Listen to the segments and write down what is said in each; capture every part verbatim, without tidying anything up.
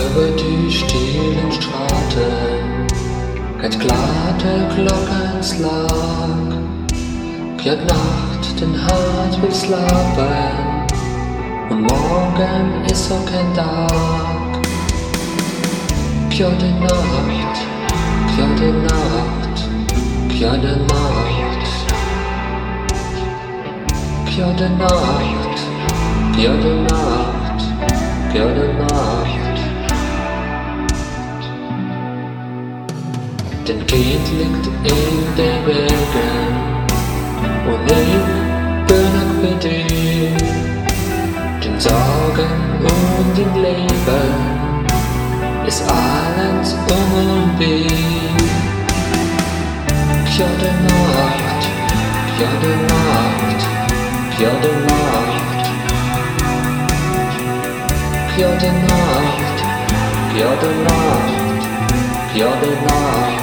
über die stillen Straßen geht glatte Glockenslag. Geht Nacht den Hart will slapen und morgen ist auch kein Tag. Gute Nacht, gute Nacht, gute Nacht, gute Nacht, gute Nacht, gute Nacht. Den Kind liegt in den Wegen und ich bin auch bei dir. Den Sorgen und dem Leben ist alles um und bei. Gute Nacht, gute Nacht, gute Nacht, gute Nacht, gute Nacht, gute Nacht.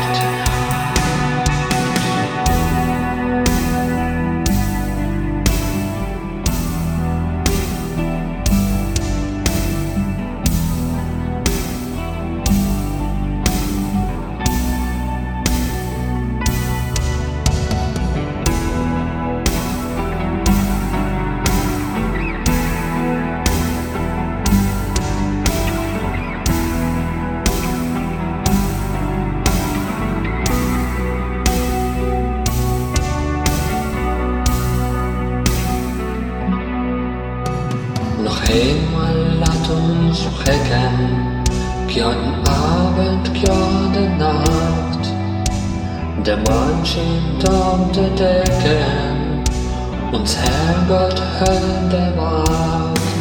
Noch einmal lasst uns sprechen, guten Abend, gute Nacht. Der Mond scheint um die Decken, uns Herrgott hört der Wacht.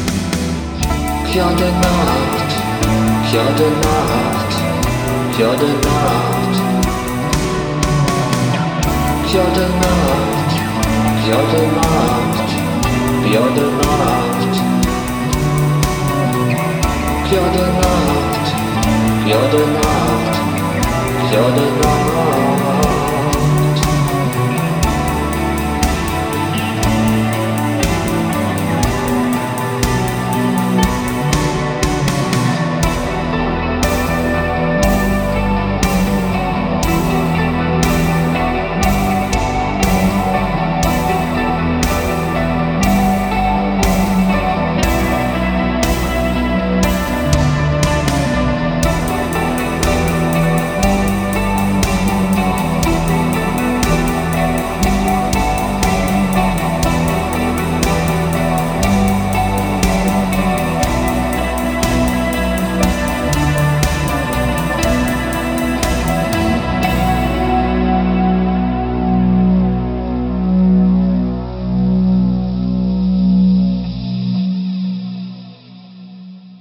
Gute Nacht, gute Nacht, gute Nacht, gute Nacht, gute Nacht, gute Nacht. Gute Nacht, gute Nacht, gute Nacht.